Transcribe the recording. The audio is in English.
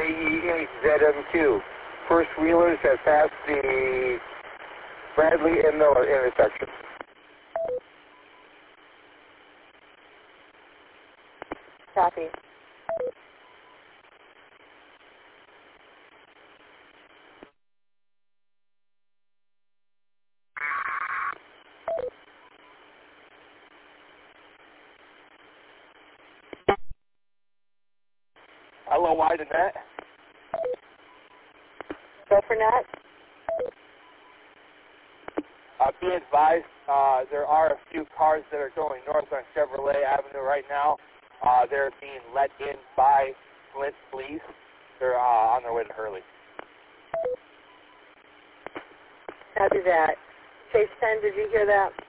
KEHZM2. First wheelers have passed the Bradley and Miller intersection. Copy. LOY to net. Go for net. Be advised, there are a few cars that are going north on Chevrolet Avenue right now. They're being let in by Flint Police. They're on their way to Hurley. Copy that. Chase 10, did you hear that?